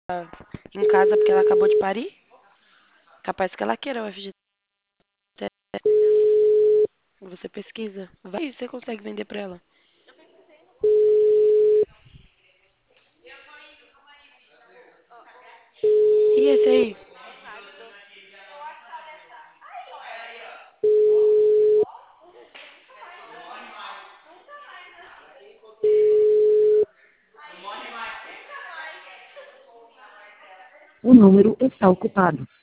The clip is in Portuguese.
em casa porque ela acabou de parir. Capaz que ela queira o FGTS. Você pesquisa. Vai, você consegue vender pra ela. E esse aí? O número está ocupado.